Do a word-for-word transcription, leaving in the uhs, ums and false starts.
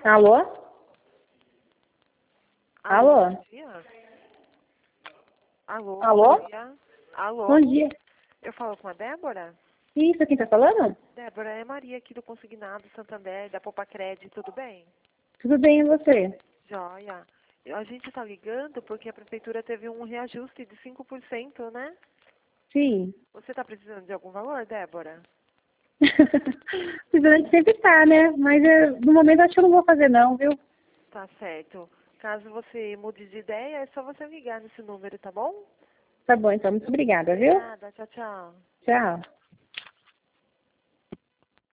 Alô? Alô? Bom dia. Alô? Alô? Bom dia. Alô? Bom dia. Eu falo com a Débora? Isso, quem tá falando? Débora, é Maria aqui do Consignado Santander, da Poupa Crédito, tudo bem? Tudo bem, e você? Joia. Eu- A gente está ligando porque a prefeitura teve um reajuste de cinco por cento, né? Sim. Você está precisando de algum valor, Débora? Precisando sempre tá, né? Mas eu, no momento acho que eu não vou fazer não, viu? Tá certo. Caso você mude de ideia, é só você ligar nesse número, tá bom? Tá bom, então. Muito obrigada, viu? Obrigada. Tchau, tchau. Tchau.